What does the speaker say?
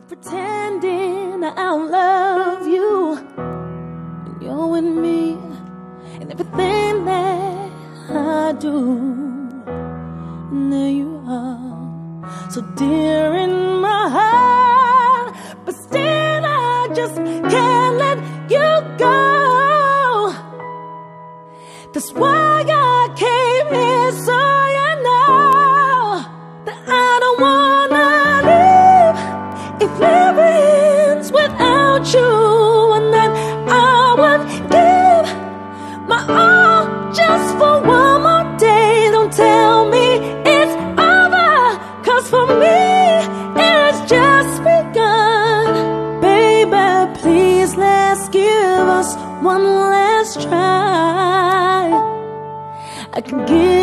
pretending I love you when you're with me, and everything that I do, and there you are, so dear in my heart, but still I just can't let you go. That's why I came here, so you know that I don't wanna live if living's without you, and that I would give my all just for one more day. Don't tell me it's over, 'cause for me it's just begun. Baby, please, let's give us one last try. I can give